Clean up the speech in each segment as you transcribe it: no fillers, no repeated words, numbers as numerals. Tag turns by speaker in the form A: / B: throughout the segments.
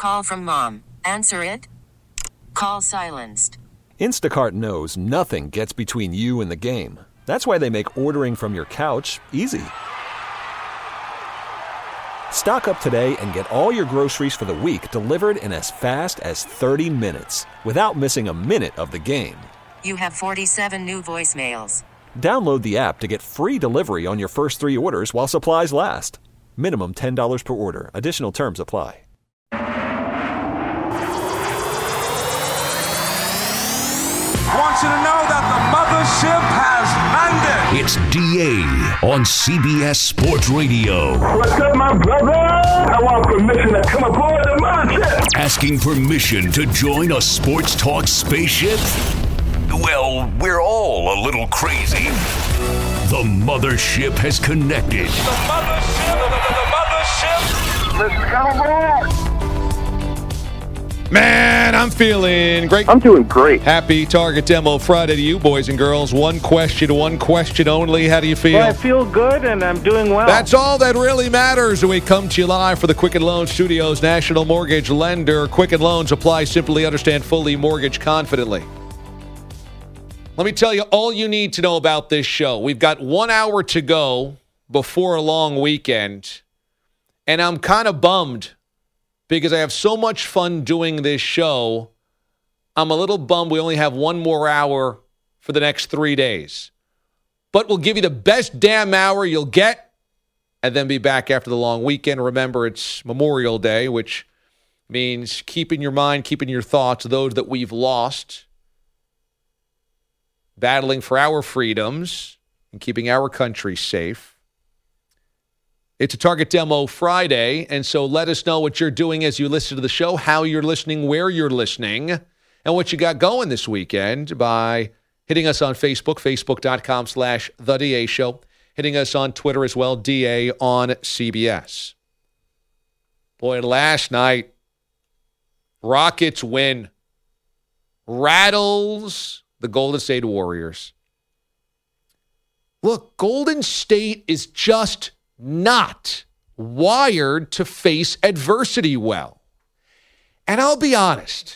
A: call from mom. Answer it. Call silenced.
B: Instacart knows nothing gets between you and the game. That's why they make ordering from your couch easy. Stock up today and get all your groceries for the week delivered in as fast as 30 minutes without missing a minute of the game.
A: You have 47 new voicemails.
B: Download the app to get free delivery on your first 3 orders while supplies last. Minimum $10 per order. Additional terms apply.
C: Want you to know that the mothership has landed.
D: It's DA on CBS Sports Radio.
E: What's up, my brother? I want permission to come aboard the mothership.
D: Asking permission to join a sports talk spaceship? Well, we're all a little crazy. The mothership has connected.
C: The mothership.
E: Let's come aboard.
F: Man, I'm feeling great.
E: I'm doing great.
F: Happy Target Demo Friday to you, boys and girls. One question only. How do you feel?
G: Well, I feel good, and I'm doing well.
F: That's all that really matters. We come to you live for the Quicken Loans Studios, national mortgage lender. Quicken Loans apply simply, understand fully, mortgage confidently. Let me tell you all you need to know about this show. We've got 1 hour to go before a long weekend, and I'm kind of bummed because I have so much fun doing this show. I'm a little bummed we only have 1 more hour for the next 3 days. But we'll give you the best damn hour you'll get and then be back after the long weekend. Remember, it's Memorial Day, which means keeping your mind, keeping your thoughts, those that we've lost, battling for our freedoms and keeping our country safe. It's a Target Demo Friday, and so let us know what you're doing as you listen to the show, how you're listening, where you're listening, and what you got going this weekend by hitting us on Facebook, facebook.com/The DA Show, hitting us on Twitter as well, DA on CBS. Boy, last night, Rockets win. Rattles the Golden State Warriors. Look, Golden State is just not wired to face adversity well. And I'll be honest,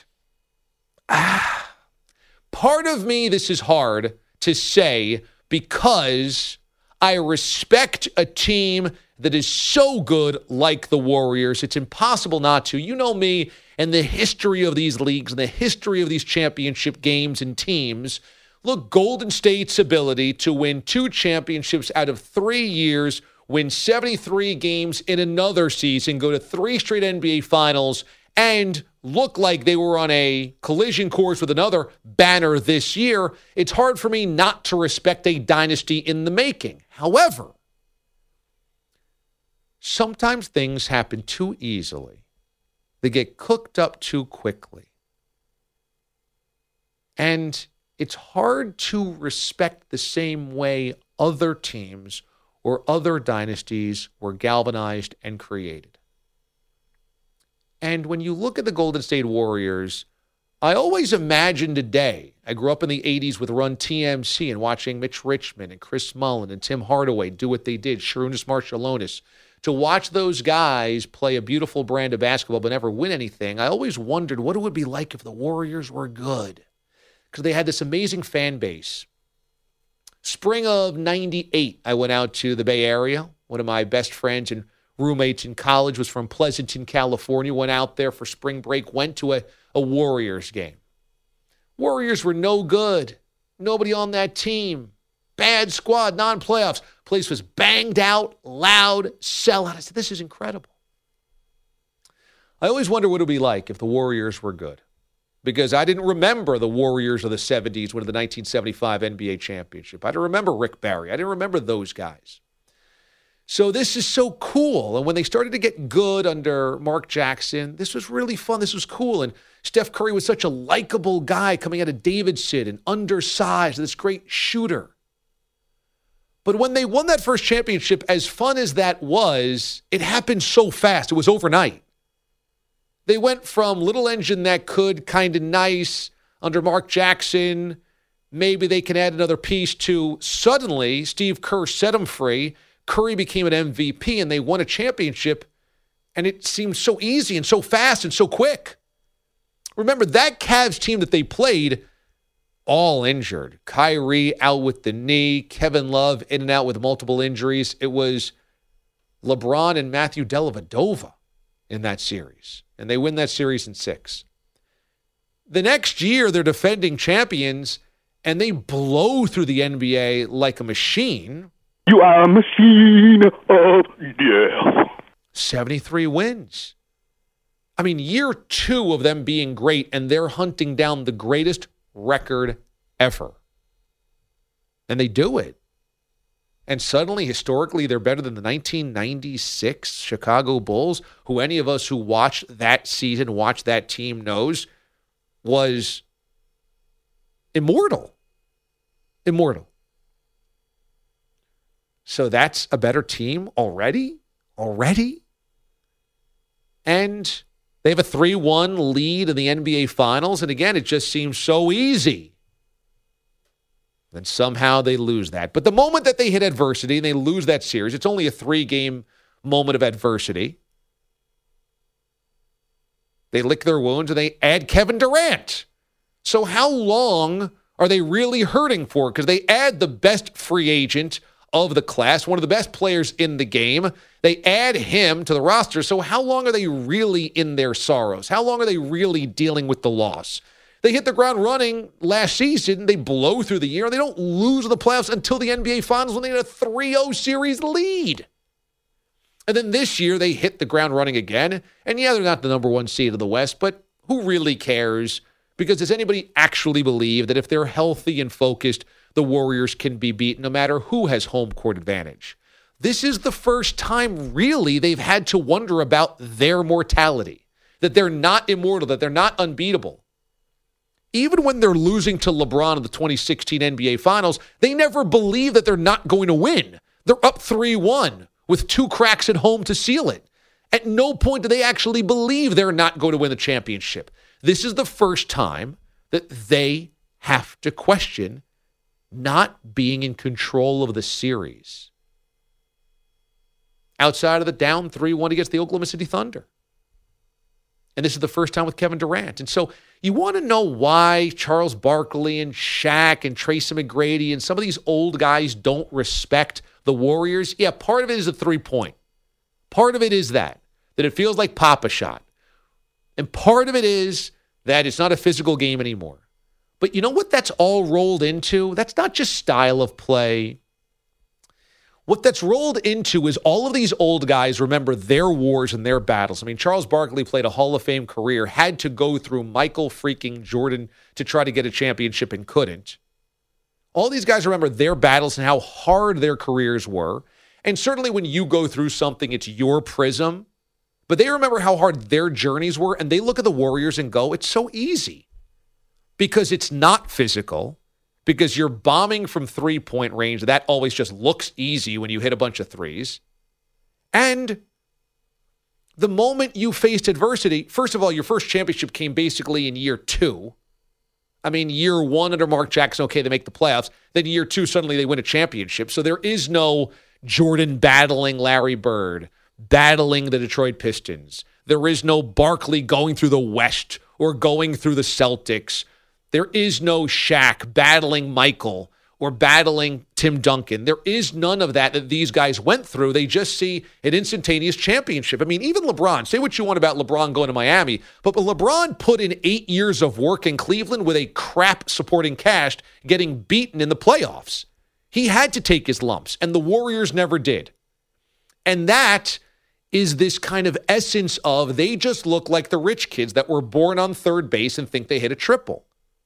F: part of me, this is hard to say because I respect a team that is so good like the Warriors. It's impossible not to. You know me and the history of these leagues and the history of these championship games and teams. Look, Golden State's ability to win 2 championships out of 3 years, win 73 games in another season, go to 3 straight NBA Finals, and look like they were on a collision course with another banner this year. It's hard for me not to respect a dynasty in the making. However, sometimes things happen too easily. They get cooked up too quickly. And it's hard to respect the same way other teams or other dynasties were galvanized and created. And when you look at the Golden State Warriors, I always imagined a day. I grew up in the 80s with Run TMC and watching Mitch Richmond and Chris Mullin and Tim Hardaway do what they did, Sharunas Marciulionis. To watch those guys play a beautiful brand of basketball but never win anything, I always wondered what it would be like if the Warriors were good. Because they had this amazing fan base. Spring of 98, I went out to the Bay Area. One of my best friends and roommates in college was from Pleasanton, California. Went out there for spring break, went to a Warriors game. Warriors were no good. Nobody on that team. Bad squad, non-playoffs. Place was banged out, loud, sellout. I said, this is incredible. I always wonder what it would be like if the Warriors were good. Because I didn't remember the Warriors of the 70s winning the 1975 NBA championship. I didn't remember Rick Barry. I didn't remember those guys. So this is so cool. And when they started to get good under Mark Jackson, this was really fun. This was cool. And Steph Curry was such a likable guy coming out of Davidson and undersized, this great shooter. But when they won that first championship, as fun as that was, it happened so fast. It was overnight. They went from little engine that could, kind of nice, under Mark Jackson. Maybe they can add another piece to suddenly Steve Kerr set them free. Curry became an MVP and they won a championship. And it seemed so easy and so fast and so quick. Remember, that Cavs team that they played, all injured. Kyrie out with the knee. Kevin Love in and out with multiple injuries. It was LeBron and Matthew Dellavedova in that series. And they win that series in 6. The next year, they're defending champions, and they blow through the NBA like a machine.
E: You are a machine of death.
F: 73 wins. I mean, year 2 of them being great, and they're hunting down the greatest record ever. And they do it. And suddenly, historically, they're better than the 1996 Chicago Bulls, who any of us who watched that season, watched that team knows, was immortal. Immortal. So that's a better team already? Already? And they have a 3-1 lead in the NBA Finals. And again, it just seems so easy. Then somehow they lose that. But the moment that they hit adversity and they lose that series, it's only a 3-game moment of adversity. They lick their wounds and they add Kevin Durant. So how long are they really hurting for? Because they add the best free agent of the class, one of the best players in the game. They add him to the roster. So how long are they really in their sorrows? How long are they really dealing with the loss? They hit the ground running last season. They blow through the year. They don't lose in the playoffs until the NBA Finals when they had a 3-0 series lead. And then this year, they hit the ground running again. And yeah, they're not the number 1 seed of the West, but who really cares? Because does anybody actually believe that if they're healthy and focused, the Warriors can be beaten no matter who has home court advantage? This is the first time, really, they've had to wonder about their mortality, that they're not immortal, that they're not unbeatable. Even when they're losing to LeBron in the 2016 NBA Finals, they never believe that they're not going to win. They're up 3-1 with 2 cracks at home to seal it. At no point do they actually believe they're not going to win the championship. This is the first time that they have to question not being in control of the series. Outside of the down 3-1 against the Oklahoma City Thunder. And this is the first time with Kevin Durant. And so you want to know why Charles Barkley and Shaq and Tracy McGrady and some of these old guys don't respect the Warriors? Yeah, part of it is a 3-point. Part of it is that it feels like Papa shot. And part of it is that it's not a physical game anymore. But you know what that's all rolled into? That's not just style of play. What that's rolled into is all of these old guys remember their wars and their battles. I mean, Charles Barkley played a Hall of Fame career, had to go through Michael freaking Jordan to try to get a championship and couldn't. All these guys remember their battles and how hard their careers were. And certainly when you go through something, it's your prism. But they remember how hard their journeys were, and they look at the Warriors and go, it's so easy. Because it's not physical. Because you're bombing from 3-point range. That always just looks easy when you hit a bunch of threes. And the moment you faced adversity, first of all, your first championship came basically in year 2. I mean, year 1 under Mark Jackson, okay, they make the playoffs. Then year 2, suddenly they win a championship. So there is no Jordan battling Larry Bird, battling the Detroit Pistons. There is no Barkley going through the West or going through the Celtics. There is no Shaq battling Michael or battling Tim Duncan. There is none of that these guys went through. They just see an instantaneous championship. I mean, even LeBron, say what you want about LeBron going to Miami, but LeBron put in 8 years of work in Cleveland with a crap supporting cast, getting beaten in the playoffs. He had to take his lumps, and the Warriors never did. And that is this kind of essence of they just look like the rich kids that were born on third base and think they hit a triple.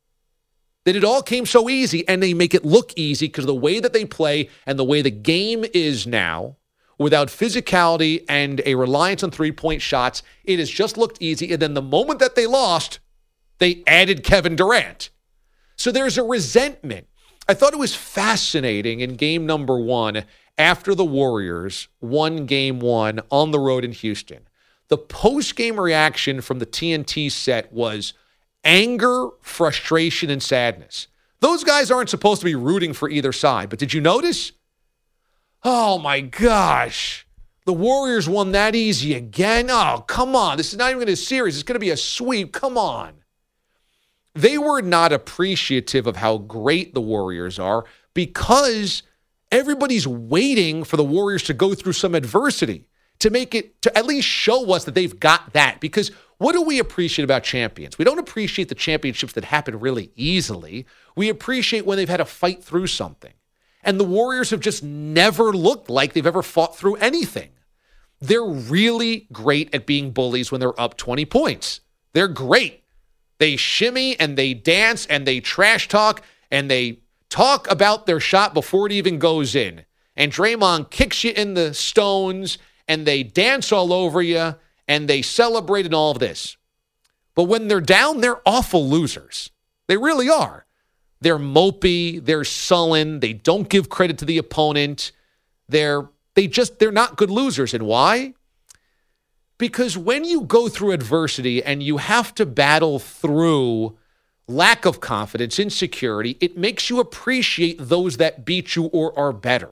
F: That it all came so easy, and they make it look easy because the way that they play and the way the game is now, without physicality and a reliance on 3-point shots, it has just looked easy. And then the moment that they lost, they added Kevin Durant. So there's a resentment. I thought it was fascinating in game number 1 after the Warriors won game 1 on the road in Houston. The post-game reaction from the TNT set was anger, frustration, and sadness. Those guys aren't supposed to be rooting for either side, but did you notice? Oh my gosh. The Warriors won that easy again. Oh, come on. This is not even going to be a series. It's going to be a sweep. Come on. They were not appreciative of how great the Warriors are because everybody's waiting for the Warriors to go through some adversity to make it, to at least show us that they've got that. Because what do we appreciate about champions? We don't appreciate the championships that happen really easily. We appreciate when they've had to fight through something. And the Warriors have just never looked like they've ever fought through anything. They're really great at being bullies when they're up 20 points. They're great. They shimmy and they dance and they trash talk and they talk about their shot before it even goes in. And Draymond kicks you in the stones and they dance all over you and they celebrate and all of this. But when they're down, they're awful losers. They really are. They're mopey, they're sullen, they don't give credit to the opponent. They're not good losers. And why? Because when you go through adversity and you have to battle through lack of confidence, insecurity, it makes you appreciate those that beat you or are better.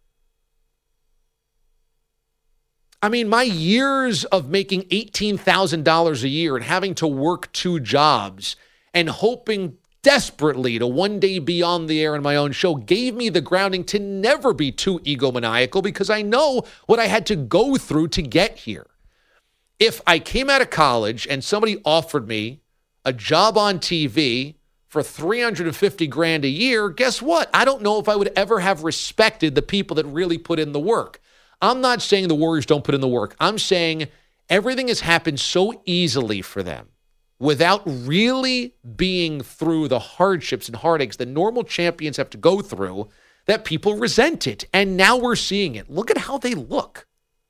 F: I mean, my years of making $18,000 a year and having to work 2 jobs and hoping desperately to one day be on the air on my own show gave me the grounding to never be too egomaniacal because I know what I had to go through to get here. If I came out of college and somebody offered me a job on TV for $350,000 a year, guess what? I don't know if I would ever have respected the people that really put in the work. I'm not saying the Warriors don't put in the work. I'm saying everything has happened so easily for them without really being through the hardships and heartaches that normal champions have to go through that people resent it. And now we're seeing it. Look at how they look.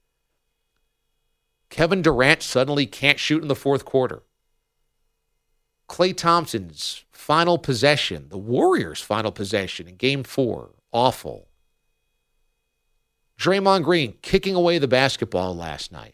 F: Kevin Durant suddenly can't shoot in the fourth quarter. Klay Thompson's final possession, the Warriors' final possession in Game 4, awful. Draymond Green kicking away the basketball last night.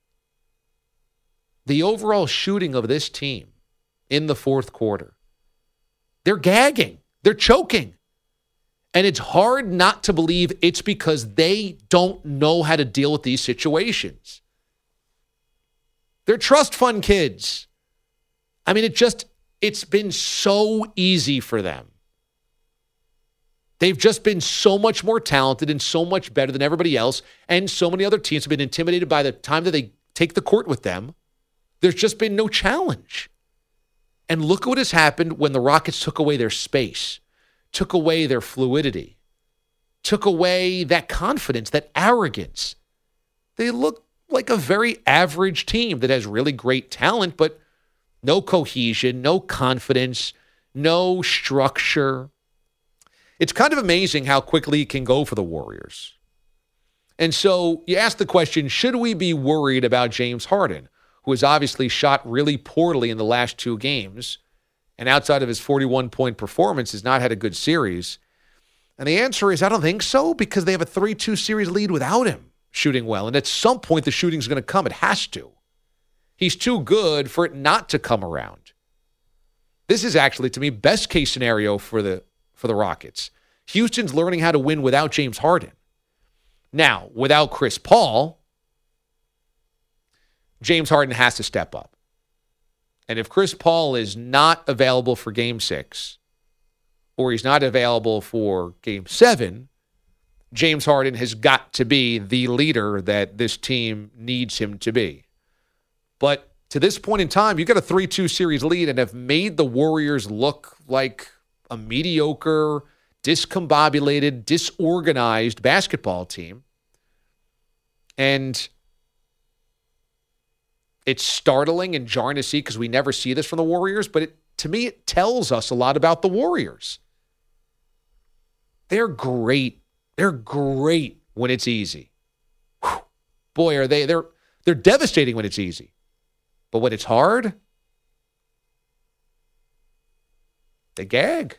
F: The overall shooting of this team in the fourth quarter, they're gagging. They're choking. And it's hard not to believe it's because they don't know how to deal with these situations. They're trust fund kids. I mean, it's been so easy for them. They've just been so much more talented and so much better than everybody else. And so many other teams have been intimidated by the time that they take the court with them. There's just been no challenge. And look at what has happened when the Rockets took away their space, took away their fluidity, took away that confidence, that arrogance. They look like a very average team that has really great talent, but no cohesion, no confidence, no structure. It's kind of amazing how quickly it can go for the Warriors. And so you ask the question, should we be worried about James Harden, who has obviously shot really poorly in the last 2 games, and outside of his 41-point performance has not had a good series? And the answer is I don't think so, because they have a 3-2 series lead without him shooting well. And at some point, the shooting's going to come. It has to. He's too good for it not to come around. This is actually, to me, best case scenario for the Rockets. Houston's learning how to win without James Harden. Now, without Chris Paul, James Harden has to step up. And if Chris Paul is not available for Game 6, or he's not available for Game 7, James Harden has got to be the leader that this team needs him to be. But to this point in time, you've got a 3-2 series lead and have made the Warriors look like a mediocre, discombobulated, disorganized basketball team. And it's startling and jarring to see because we never see this from the Warriors, but to me, it tells us a lot about the Warriors. They're great. They're great when it's easy. Whew. Boy, are they. They're devastating when it's easy. But when it's hard, they gag.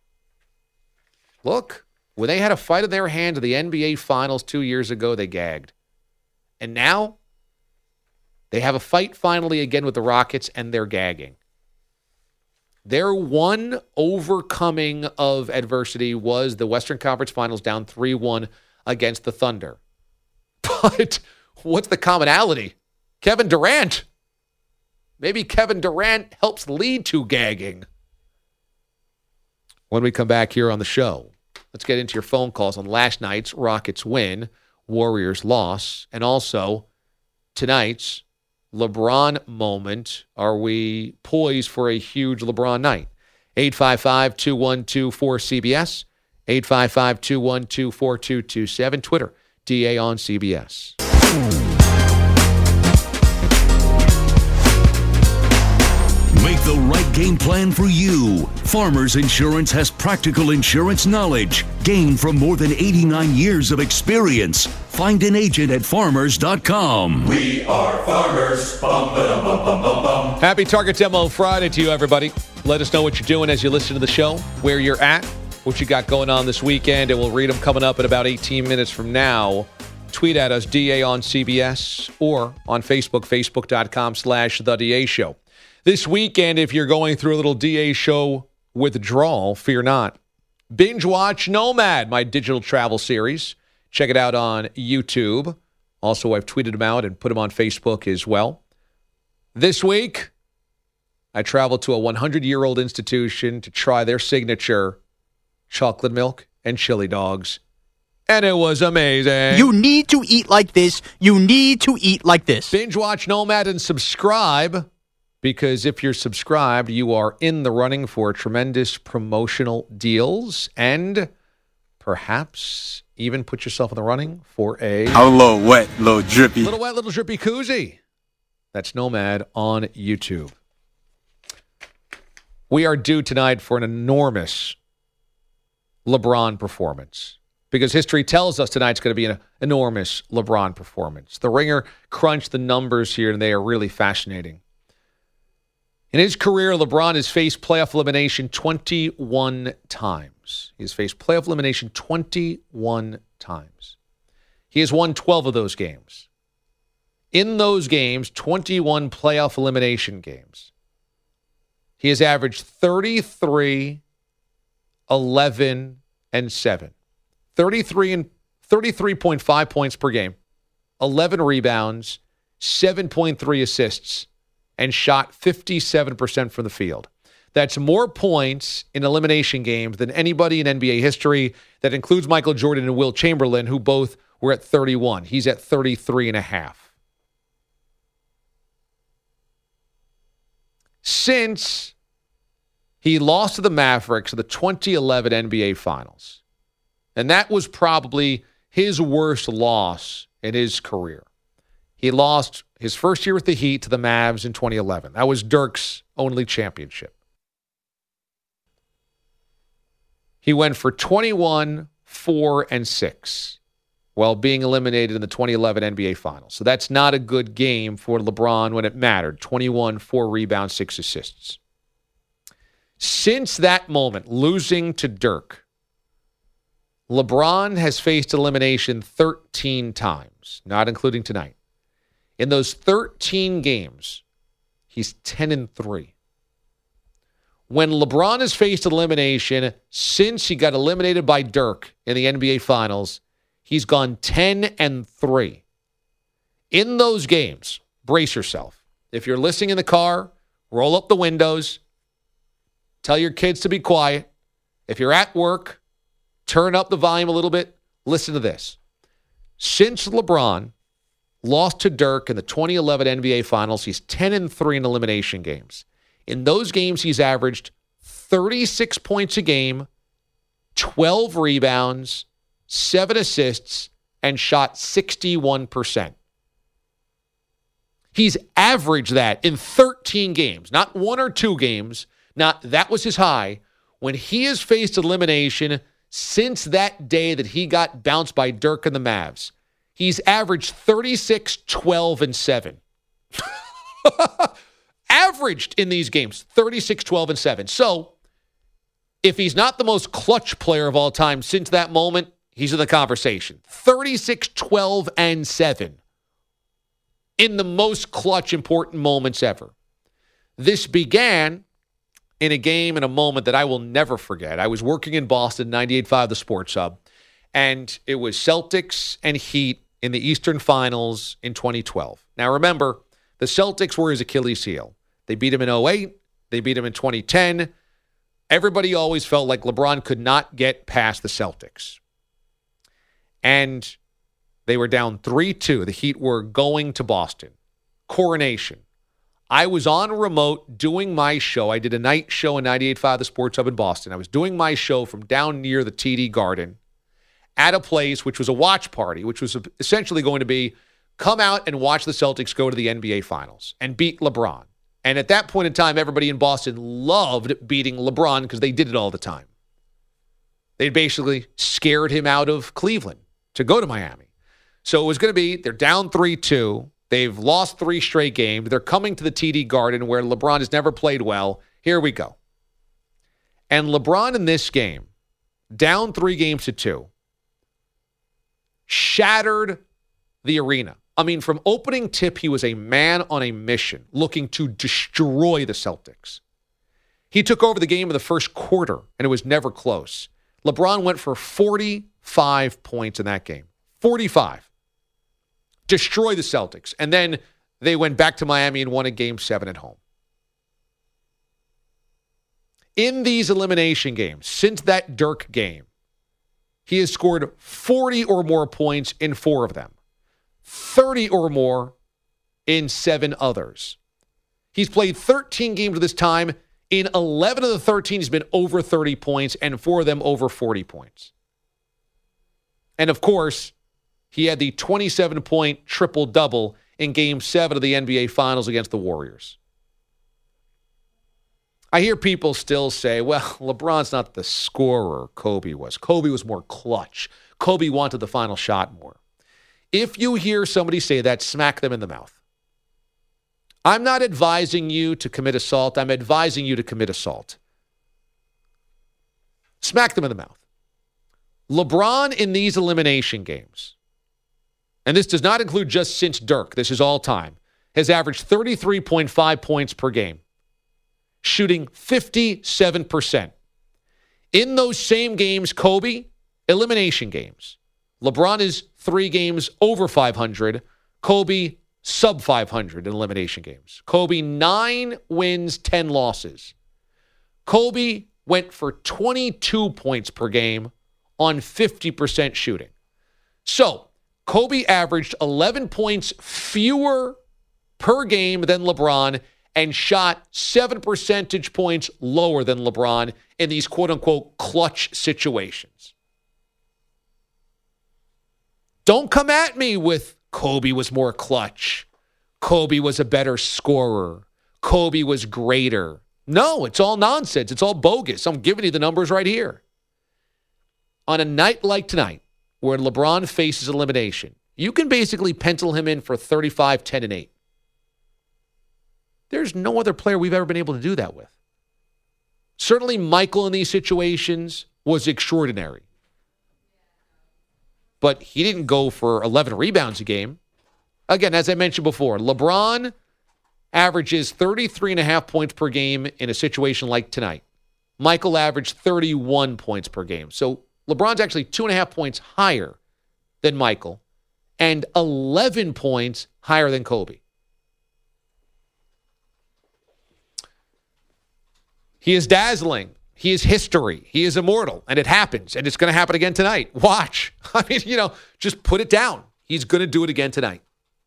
F: Look, when they had a fight in their hand to the NBA Finals 2 years ago, they gagged. And now they have a fight finally again with the Rockets, and they're gagging. Their one overcoming of adversity was the Western Conference Finals down 3-1 against the Thunder. But What's the commonality? Kevin Durant. Maybe Kevin Durant helps lead to gagging. When we come back here on the show, let's get into your phone calls on last night's Rockets win, Warriors loss, and also tonight's LeBron moment. Are we poised for a huge LeBron night? 855-212-4CBS, 855-212-4227, Twitter, DA on CBS.
D: Make the right game plan for you. Farmers Insurance has practical insurance knowledge gained from more than 89 years of experience. Find an agent at farmers.com.
H: We are farmers. Bum, ba-dum, bum, bum, bum, bum.
F: Happy Target Demo Friday to you, everybody. Let us know what you're doing as you listen to the show, where you're at, what you got going on this weekend, and we'll read them coming up in about 18 minutes from now. Tweet at us, DA on CBS, or on Facebook, facebook.com/The DA Show. This weekend, if you're going through a little DA Show withdrawal, fear not. Binge watch Nomad, my digital travel series. Check it out on YouTube. Also, I've tweeted them out and put them on Facebook as well. This week, I traveled to a 100-year-old institution to try their signature chocolate milk and chili dogs. And it was amazing.
I: You need to eat like this. You need to eat like this.
F: Binge watch Nomad and subscribe, because if you're subscribed, you are in the running for tremendous promotional deals and perhaps even put yourself in the running for a
J: little wet, little drippy.
F: Little wet, little drippy koozie. That's Nomad on YouTube. We are due tonight for an enormous LeBron performance, because history tells us tonight's going to be an enormous LeBron performance. The Ringer crunched the numbers here, and they are really fascinating. In his career, LeBron has faced playoff elimination 21 times. He has faced playoff elimination 21 times. He has won 12 of those games. In those games, 21 playoff elimination games, he has averaged 33, 11, and 7. 33.5 points per game, 11 rebounds, 7.3 assists, and shot 57% from the field. That's more points in elimination games than anybody in NBA history. That includes Michael Jordan and Wilt Chamberlain, who both were at 31. He's at 33.5. Since he lost to the Mavericks in the 2011 NBA Finals, and that was probably his worst loss in his career. He lost his first year with the Heat to the Mavs in 2011. That was Dirk's only championship. He went for 21, 4, and 6 while being eliminated in the 2011 NBA Finals. So that's not a good game for LeBron when it mattered. 21, 4 rebounds, 6 assists. Since that moment, losing to Dirk, LeBron has faced elimination 13 times, not including tonight. In those 13 games, he's 10-3. When LeBron has faced elimination since he got eliminated by Dirk in the NBA Finals, he's gone 10-3. In those games, brace yourself. If you're listening in the car, roll up the windows, tell your kids to be quiet. If you're at work, turn up the volume a little bit. Listen to this. Since LeBron lost to Dirk in the 2011 NBA Finals, he's 10-3 in elimination games. In those games, he's averaged 36 points a game, 12 rebounds, 7 assists, and shot 61%. He's averaged that in 13 games, not 1 or 2 games. Not that was his high. When he has faced elimination since that day that he got bounced by Dirk and the Mavs, he's averaged 36, 12, and 7. Averaged in these games, 36, 12, and 7. So, if he's not the most clutch player of all time since that moment, he's in the conversation. 36, 12, and 7 in the most clutch, important moments ever. This began in a game, in a moment that I will never forget. I was working in Boston, 98.5 The Sports Hub, and it was Celtics and Heat in the Eastern Finals in 2012. Now, remember, the Celtics were his Achilles heel. They beat him in 2008. They beat him in 2010. Everybody always felt like LeBron could not get past the Celtics. And they were down 3-2. The Heat were going to Boston. Coronation. I was on remote doing my show. I did a night show in 98.5 The Sports Hub in Boston. I was doing my show from down near the TD Garden at a place which was a watch party, which was essentially going to be come out and watch the Celtics go to the NBA Finals and beat LeBron. And at that point in time, everybody in Boston loved beating LeBron because they did it all the time. They basically scared him out of Cleveland to go to Miami. So it was going to be, they're down 3-2. They've lost 3 straight games. They're coming to the TD Garden where LeBron has never played well. Here we go. And LeBron in this game, down 3-2, shattered the arena. I mean, from opening tip, he was a man on a mission looking to destroy the Celtics. He took over the game in the first quarter, and it was never close. LeBron went for 45 points in that game. 45. Destroy the Celtics. And then they went back to Miami and won a Game 7 at home. In these elimination games, since that Dirk game, he has scored 40 or more points in 4 of them. 30 or more in 7 others. He's played 13 games of this time. In 11 of the 13, he's been over 30 points, and 4 of them over 40 points. And, of course, he had the 27-point triple-double in Game 7 of the NBA Finals against the Warriors. I hear people still say, well, LeBron's not the scorer Kobe was. Kobe was more clutch. Kobe wanted the final shot more. If you hear somebody say that, smack them in the mouth. I'm not advising you to commit assault. I'm advising you to commit assault. Smack them in the mouth. LeBron in these elimination games, and this does not include just since Dirk, this is all time, has averaged 33.5 points per game, shooting 57%. In those same games, Kobe, elimination games, LeBron is 3 games over 500. Kobe, sub 500 in elimination games. Kobe, 9 wins, 10 losses. Kobe went for 22 points per game on 50% shooting. So, Kobe averaged 11 points fewer per game than LeBron and shot 7 percentage points lower than LeBron in these quote-unquote clutch situations. Don't come at me with Kobe was more clutch. Kobe was a better scorer. Kobe was greater. No, it's all nonsense. It's all bogus. I'm giving you the numbers right here. On a night like tonight, where LeBron faces elimination, you can basically pencil him in for 35, 10, and 8. There's no other player we've ever been able to do that with. Certainly Michael in these situations was extraordinary. But he didn't go for 11 rebounds a game. Again, as I mentioned before, LeBron averages 33.5 points per game in a situation like tonight. Michael averaged 31 points per game. So LeBron's actually 2.5 points higher than Michael and 11 points higher than Kobe. He is dazzling. He is history. He is immortal. And it happens. And it's going to happen again tonight. Watch. I mean, just put it down. He's going to do it again tonight.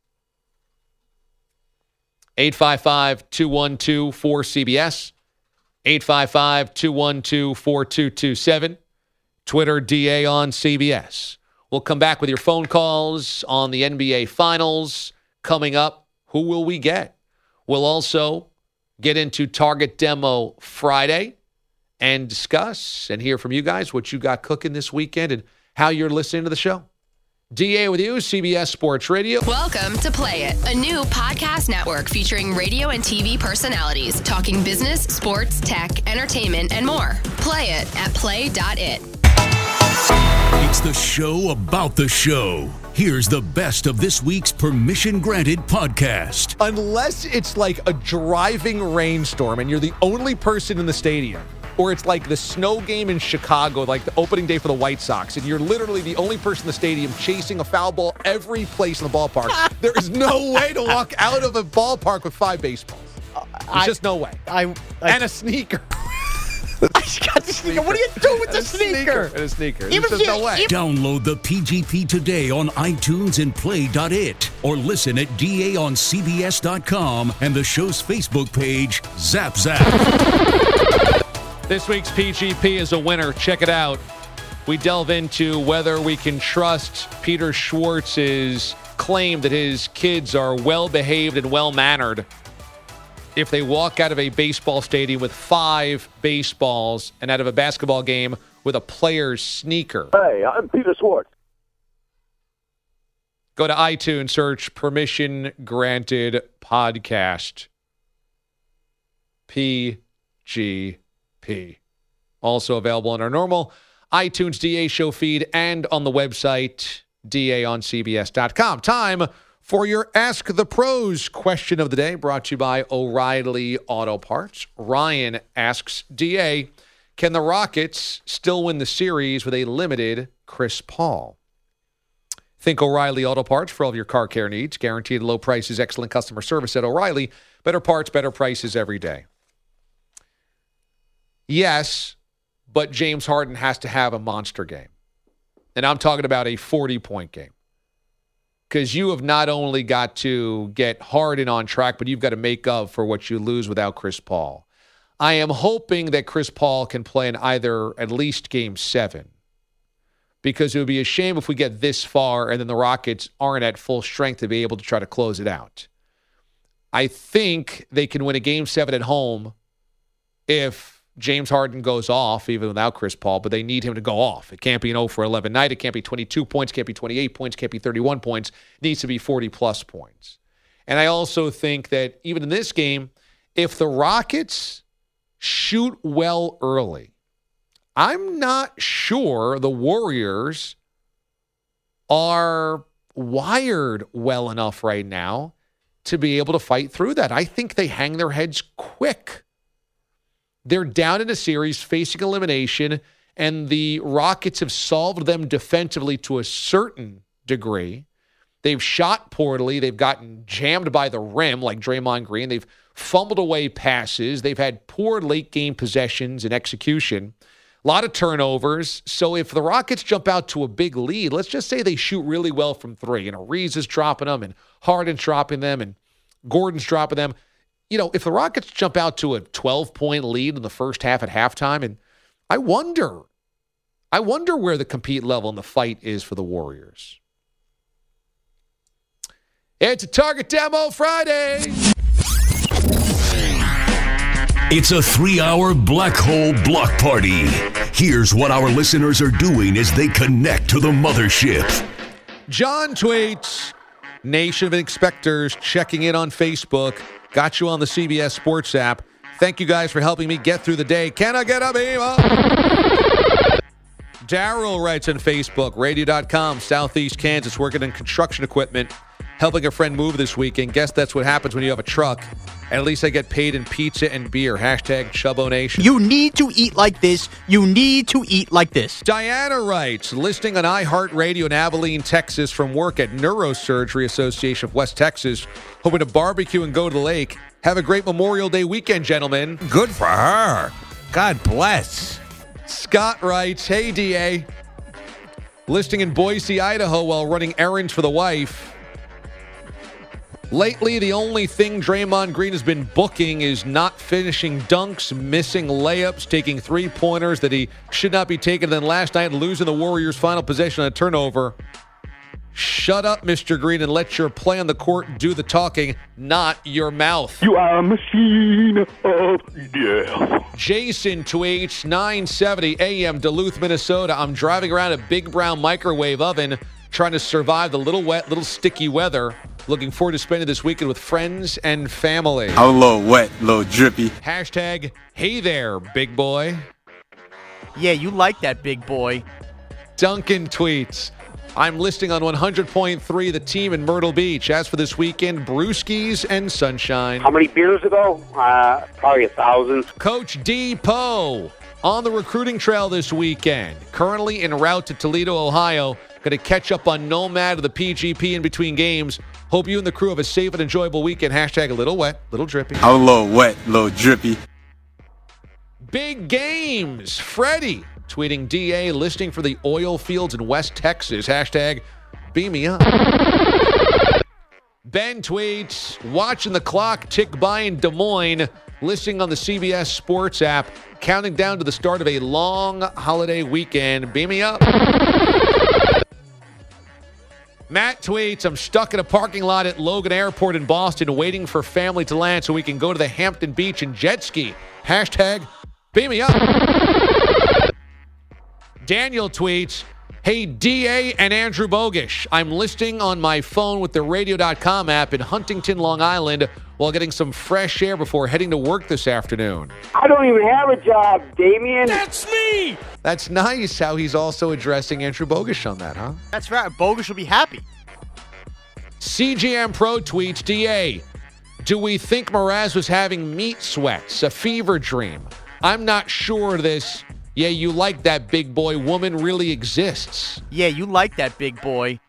F: 855-212-4CBS. 855-212-4227. Twitter, DA on CBS. We'll come back with your phone calls on the NBA Finals. Coming up, who will we get? We'll also get into Target Demo Friday and discuss and hear from you guys what you got cooking this weekend and how you're listening to the show. DA with you, CBS Sports Radio.
K: Welcome to Play It, a new podcast network featuring radio and TV personalities talking business, sports, tech, entertainment, and more. Play it at play.it.
D: It's the show about the show. Here's the best of this week's Permission Granted podcast.
F: Unless it's like a driving rainstorm and you're the only person in the stadium, or it's like the snow game in Chicago, like the opening day for the White Sox, and you're literally the only person in the stadium chasing a foul ball every place in the ballpark, there is no way to walk out of a ballpark with 5 baseballs. There's just no way. And a sneaker.
I: I got the sneaker. What do you do with the sneaker?
F: And a sneaker.
I: Even
F: There's just no way.
D: Download the PGP today on iTunes and play.it, or listen at DAOnCBS.com and the show's Facebook page, Zap Zap.
F: This week's PGP is a winner. Check it out. We delve into whether we can trust Peter Schwartz's claim that his kids are well-behaved and well-mannered if they walk out of a baseball stadium with 5 baseballs and out of a basketball game with a player's sneaker.
E: Hey, I'm Peter Schwartz.
F: Go to iTunes, search Permission Granted Podcast. PGP. Also available on our normal iTunes DA show feed and on the website, DAOnCBS.com. Time for your Ask the Pros question of the day, brought to you by O'Reilly Auto Parts. Ryan asks, DA, can the Rockets still win the series with a limited Chris Paul? Think O'Reilly Auto Parts for all of your car care needs. Guaranteed low prices, excellent customer service at O'Reilly. Better parts, better prices every day. Yes, but James Harden has to have a monster game. And I'm talking about a 40-point game. Because you have not only got to get Harden on track, but you've got to make up for what you lose without Chris Paul. I am hoping that Chris Paul can play in either at least Game 7. Because it would be a shame if we get this far and then the Rockets aren't at full strength to be able to try to close it out. I think they can win a Game 7 at home if James Harden goes off, even without Chris Paul, but they need him to go off. It can't be an 0 for 11 night. It can't be 22 points, can't be 28 points, can't be 31 points. It needs to be 40-plus points. And I also think that even in this game, if the Rockets shoot well early, I'm not sure the Warriors are wired well enough right now to be able to fight through that. I think they hang their heads quick. They're down in a series facing elimination, and the Rockets have solved them defensively to a certain degree. They've shot poorly. They've gotten jammed by the rim like Draymond Green. They've fumbled away passes. They've had poor late-game possessions and execution. A lot of turnovers. So if the Rockets jump out to a big lead, let's just say they shoot really well from 3. You know, Reeves is dropping them, and Harden's dropping them, and Gordon's dropping them. You know, if the Rockets jump out to a 12-point lead in the first half at halftime, and I wonder where the compete level and the fight is for the Warriors. It's a Target Demo Friday.
D: It's a 3-hour black hole block party. Here's what our listeners are doing as they connect to the mothership.
F: John tweets, Nation of Inspectors checking in on Facebook. Got you on the CBS Sports app. Thank you guys for helping me get through the day. Can I get a beamer? Daryl writes on Facebook, radio.com, Southeast Kansas, working in construction equipment, helping a friend move this weekend. Guess that's what happens when you have a truck. At least I get paid in pizza and beer. Hashtag Chubonation.
I: You need to eat like this. You need to eat like this.
F: Diana writes, listening on iHeartRadio in Abilene, Texas from work at Neurosurgery Association of West Texas. Hoping to barbecue and go to the lake. Have a great Memorial Day weekend, gentlemen.
L: Good for her. God bless.
F: Scott writes, hey, DA. Listing in Boise, Idaho while running errands for the wife. Lately, the only thing Draymond Green has been booking is not finishing dunks, missing layups, taking three-pointers that he should not be taking, then last night losing the Warriors' final possession on a turnover. Shut up, Mr. Green, and let your play on the court do the talking, not your mouth.
E: You are a machine of death.
F: Jason tweets, 9:70 a.m. Duluth, Minnesota. I'm driving around a big brown microwave oven trying to survive the little wet, little sticky weather. Looking forward to spending this weekend with friends and family.
J: I'm a little wet, a little drippy.
F: Hashtag, hey there, big boy.
I: Yeah, you like that, big boy.
F: Duncan tweets, I'm listing on 100.3 The Team in Myrtle Beach. As for this weekend, brewskis and sunshine.
M: How many beers ago? Probably 1,000.
F: Coach D. Poe, On the recruiting trail this weekend, currently en route to Toledo, Ohio. Going to catch up on Nomad of the PGP in between games. Hope you and the crew have a safe and enjoyable weekend. Hashtag a little wet, little drippy.
J: I'm a little wet, a little drippy.
F: Big games. Freddie tweeting DA listing for the oil fields in West Texas. Hashtag beam me up. Ben tweets, watching the clock tick by in Des Moines, listing on the CBS Sports app, counting down to the start of a long holiday weekend. Beam me up. Matt tweets, I'm stuck in a parking lot at Logan Airport in Boston waiting for family to land so we can go to the Hampton Beach and jet ski. Hashtag beam me up. Daniel tweets, hey, DA and Andrew Bogish, I'm listening on my phone with the radio.com app in Huntington, Long Island while getting some fresh air before heading to work this afternoon.
E: I don't even have a job, Damien.
L: That's me!
F: That's nice how he's also addressing Andrew Bogish on that, huh?
I: That's right. Bogish will be happy.
F: CGM Pro tweets, DA, do we think Mraz was having meat sweats, a fever dream? I'm not sure this. Yeah, you like that big boy woman really exists.
I: Yeah, you like that big boy.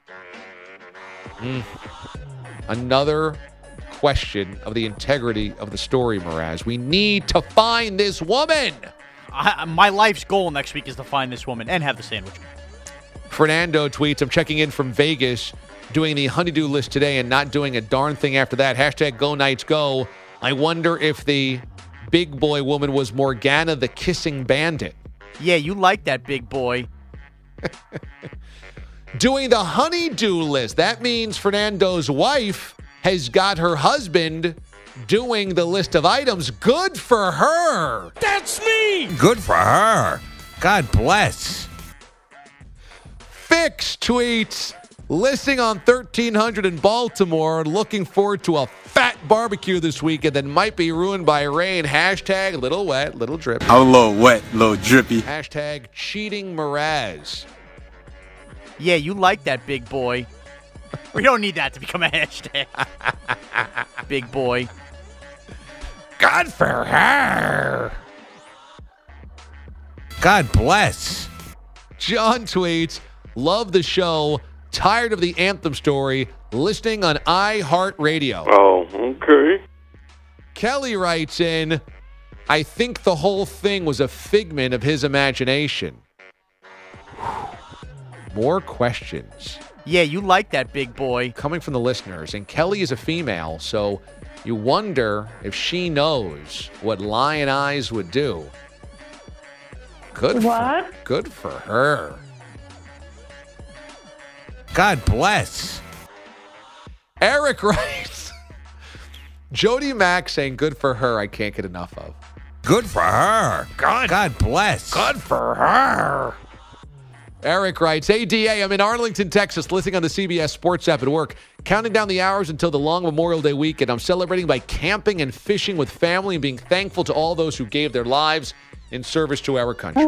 F: Another question of the integrity of the story, Mraz. We need to find this woman.
I: My life's goal next week is to find this woman and have the sandwich.
F: Fernando tweets, I'm checking in from Vegas, doing the honeydew list today and not doing a darn thing after that. Hashtag go Knights go. I wonder if the big boy woman was Morgana the kissing bandit.
I: Yeah, you like that big boy.
F: Doing the honeydew list. That means Fernando's wife has got her husband doing the list of items. Good for her.
L: That's me! Good for her. God bless.
F: Fix tweets, listing on 1300 in Baltimore. Looking forward to a fat barbecue this weekend that might be ruined by rain. Hashtag little wet, little drip.
J: I'm a little wet, a little drippy.
F: Hashtag cheating Mraz.
I: Yeah, you like that big boy. We don't need that to become a hashtag. Big boy.
L: God for her. God bless.
F: John tweets, love the show. Tired of the anthem story. Listening on iHeartRadio.
E: Oh, okay.
F: Kelly writes in, I think the whole thing was a figment of his imagination. More questions.
I: Yeah, you like that big boy.
F: Coming from the listeners. And Kelly is a female, so you wonder if she knows what Lion Eyes would do. Good for her.
L: God bless.
F: Eric writes, Jody Mack saying good for her, I can't get enough of.
L: Good for her. God bless.
F: Good for her. Eric writes, hey, DA, I'm in Arlington, Texas, listening on the CBS Sports app at work, counting down the hours until the long Memorial Day weekend. I'm celebrating by camping and fishing with family and being thankful to all those who gave their lives in service to our country.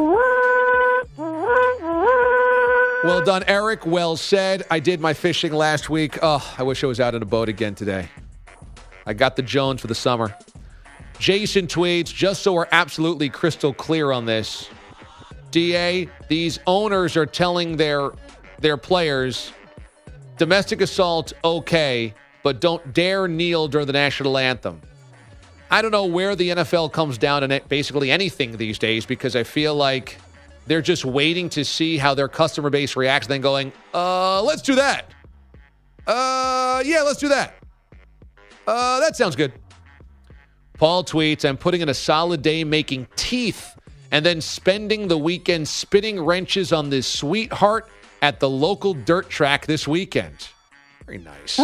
F: Well done, Eric. Well said. I did my fishing last week. Oh, I wish I was out on a boat again today. I got the Jones for the summer. Jason tweets, just so we're absolutely crystal clear on this, DA, these owners are telling their players, domestic assault, okay, but don't dare kneel during the national anthem. I don't know where the NFL comes down on basically anything these days because I feel like they're just waiting to see how their customer base reacts, then going, let's do that. Yeah, let's do that. That sounds good. Paul tweets, I'm putting in a solid day making teeth and then spending the weekend spinning wrenches on this sweetheart at the local dirt track this weekend. Very nice.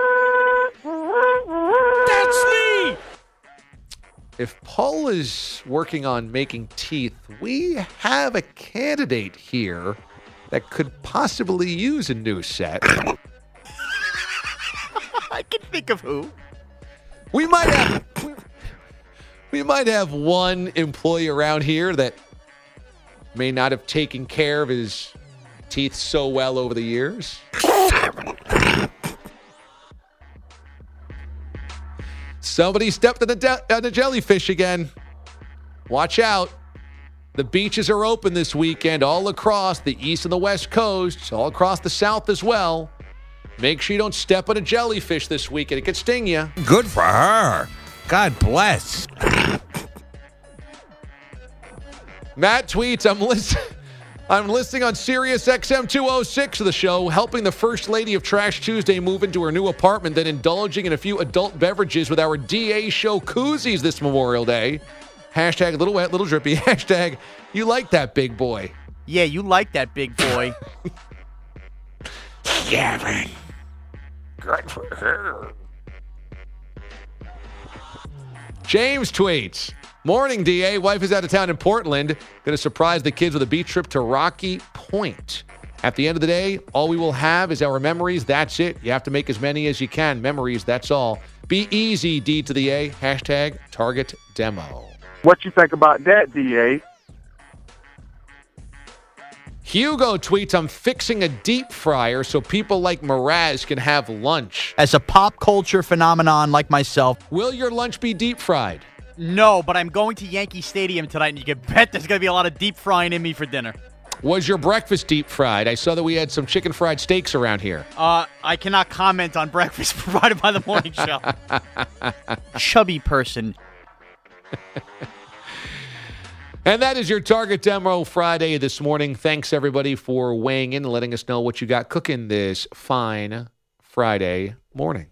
L: That's me!
F: If Paul is working on making teeth, we have a candidate here that could possibly use a new set.
I: I can think of who.
F: We might have one employee around here that may not have taken care of his teeth so well over the years. Somebody stepped on the jellyfish again. Watch out. The beaches are open this weekend all across the east and the west coasts, all across the south as well. Make sure you don't step on a jellyfish this weekend. It could sting you.
L: Good for her. God bless.
F: Matt tweets, I'm listening on Sirius XM 206 of the show, helping the First Lady of Trash Tuesday move into her new apartment, then indulging in a few adult beverages with our DA show koozies this Memorial Day. Hashtag little wet, little drippy. Hashtag you like that big boy.
I: Yeah, you like that big boy.
F: Kevin. Good for her. James tweets, morning, DA. Wife is out of town in Portland. Going to surprise the kids with a beach trip to Rocky Point. At the end of the day, all we will have is our memories. That's it. You have to make as many as you can. Memories, that's all. Be easy, D to the A. Hashtag Target Demo.
E: What you think about that, DA?
F: Hugo tweets, I'm fixing a deep fryer so people like Mraz can have lunch.
I: As a pop culture phenomenon like myself.
F: Will your lunch be deep fried?
I: No, but I'm going to Yankee Stadium tonight, and you can bet there's going to be a lot of deep frying in me for dinner.
F: Was your breakfast deep fried? I saw that we had some chicken fried steaks around here.
I: I cannot comment on breakfast provided by the morning show. Chubby person.
F: And that is your Target Demo Friday this morning. Thanks, everybody, for weighing in and letting us know what you got cooking this fine Friday morning.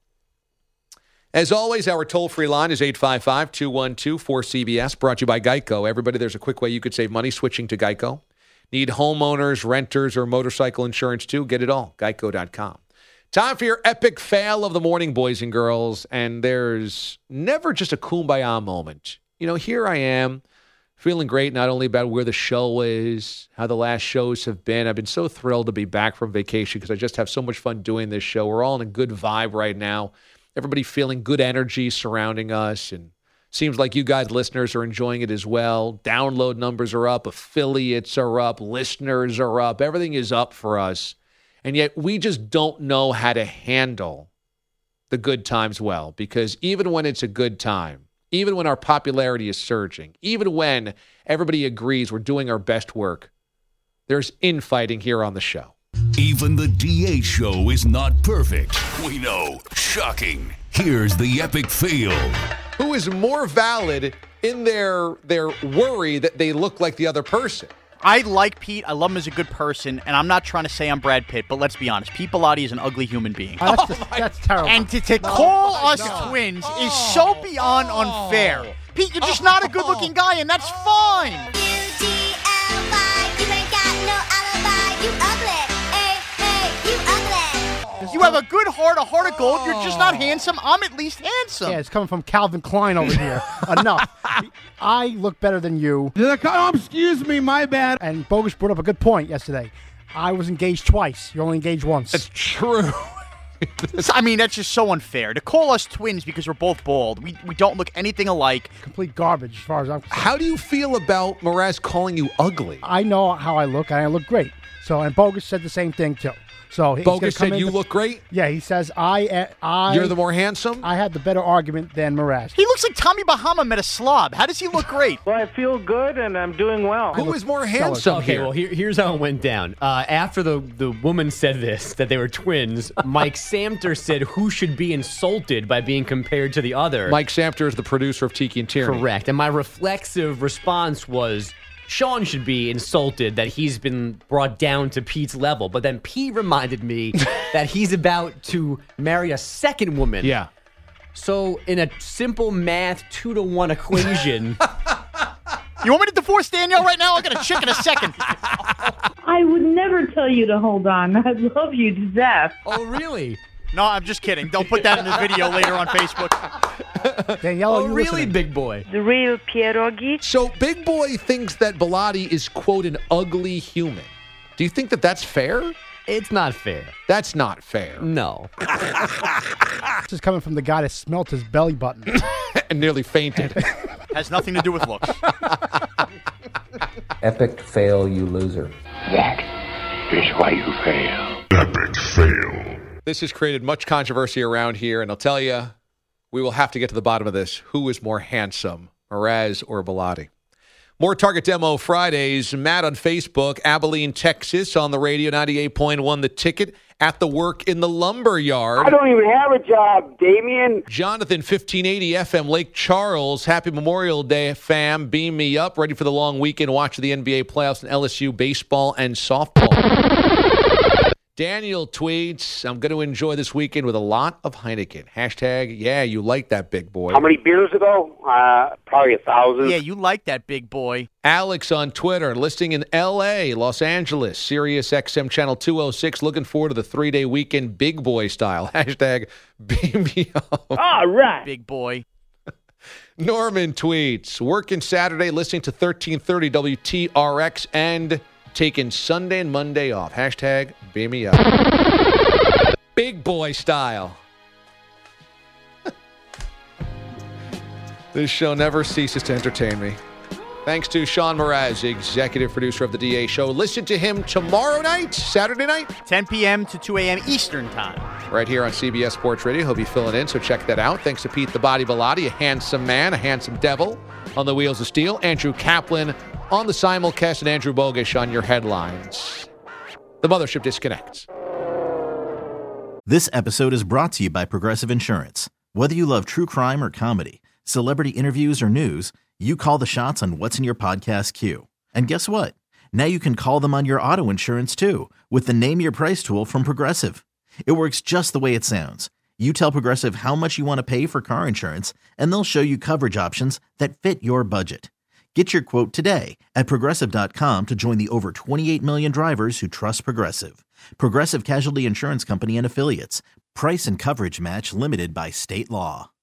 F: As always, our toll-free line is 855-212-4CBS, brought to you by Geico. Everybody, there's a quick way you could save money switching to Geico. Need homeowners, renters, or motorcycle insurance too? Get it all. Geico.com. Time for your epic fail of the morning, boys and girls. And there's never just a kumbaya moment. You know, here I am, feeling great not only about where the show is, how the last shows have been. I've been so thrilled to be back from vacation because I just have so much fun doing this show. We're all in a good vibe right now. Everybody feeling good energy surrounding us, and seems like you guys, listeners, are enjoying it as well. Download numbers are up, affiliates are up, listeners are up. Everything is up for us, and yet we just don't know how to handle the good times well, because even when it's a good time, even when our popularity is surging, even when everybody agrees we're doing our best work, there's infighting here on the show.
D: Even the DA show is not perfect. We know. Shocking. Here's the epic fail.
F: Who is more valid in their worry that they look like the other person?
I: I like Pete. I love him as a good person, and I'm not trying to say I'm Brad Pitt, but let's be honest. Pete Bellotti is an ugly human being.
M: That's terrible.
I: And to call us twins is so beyond unfair. Pete, you're just not a good-looking guy, and that's fine. You have a good heart, a heart of gold. You're just not handsome. I'm at least handsome.
M: Yeah, it's coming from Calvin Klein over here. Enough. I look better than you.
N: Oh, excuse me, my bad.
M: And Bogus brought up a good point yesterday. I was engaged twice. You're only engaged once.
F: That's true.
I: I mean, that's just so unfair. To call us twins because we're both bald. We don't look anything alike.
M: Complete garbage as far as I'm concerned.
F: How do you feel about Mraz calling you ugly?
M: I know how I look, and I look great. So, and Bogus said the same thing, too. So
F: Bogus said you look great?
M: Yeah, he says,
F: You're the more handsome?
M: I had the better argument than Mraz.
I: He looks like Tommy Bahama met a slob. How does he look great?
G: Well, I feel good, and I'm doing well.
F: Who is more handsome
O: okay,
F: here?
O: Well, here's how it went down. After the woman said this, that they were twins, Mike Samter said who should be insulted by being compared to the other.
F: Mike Samter is the producer of Tiki and Tyranny.
O: Correct. And my reflexive response was, Sean should be insulted that he's been brought down to Pete's level. But then Pete reminded me that he's about to marry a second woman.
F: Yeah.
O: So in a simple math 2-to-1 equation...
I: You want me to divorce Danielle right now? I'll get a chick in a second.
P: I would never tell you to hold on. I love you to death.
O: Oh, really?
I: No, I'm just kidding. Don't put that in the video later on Facebook.
M: Danielle,
O: really, listening? Big Boy?
P: The real pierogi.
F: So Big Boy thinks that Bellotti is, quote, an ugly human. Do you think that that's fair?
O: It's not fair.
F: That's not fair.
O: No.
M: This is coming from the guy that smelt his belly button.
F: And nearly fainted.
I: Has nothing to do with looks.
Q: Epic fail, you loser.
R: That is why you fail.
D: Epic fail.
F: This has created much controversy around here, and I'll tell you, we will have to get to the bottom of this. Who is more handsome, Mraz or Bellotti? More Target Demo Fridays. Matt on Facebook, Abilene, Texas, on the radio, 98.1 The Ticket, at the work in the lumber yard.
E: I don't even have a job, Damien.
F: Jonathan, 1580 FM, Lake Charles. Happy Memorial Day, fam. Beam me up. Ready for the long weekend. Watch the NBA playoffs and LSU baseball and softball. Daniel tweets, I'm going to enjoy this weekend with a lot of Heineken. Hashtag, yeah, you like that, big boy.
E: How many beers ago? Probably 1,000.
I: Yeah, you like that, big boy.
F: Alex on Twitter, listing in L.A., Los Angeles, Sirius XM Channel 206. Looking forward to the 3-day weekend, big boy style. Hashtag, beam me up.
I: All right. Big boy.
F: Norman tweets, working Saturday, listening to 1330 WTRX, and taking Sunday and Monday off. Hashtag, beam me up. Big boy style. This show never ceases to entertain me. Thanks to Sean Mraz, executive producer of the DA Show. Listen to him tomorrow night, Saturday night,
I: 10 p.m. to 2 a.m. Eastern Time.
F: Right here on CBS Sports Radio. He'll be filling in, so check that out. Thanks to Pete the Body Bilotti, a handsome man, a handsome devil on the wheels of steel. Andrew Kaplan on the simulcast, and Andrew Bogish on your headlines. The Mothership disconnects.
S: This episode is brought to you by Progressive Insurance. Whether you love true crime or comedy, celebrity interviews or news, you call the shots on what's in your podcast queue. And guess what? Now you can call them on your auto insurance too with the Name Your Price tool from Progressive. It works just the way it sounds. You tell Progressive how much you want to pay for car insurance, and they'll show you coverage options that fit your budget. Get your quote today at Progressive.com to join the over 28 million drivers who trust Progressive. Progressive Casualty Insurance Company and Affiliates. Price and coverage match limited by state law.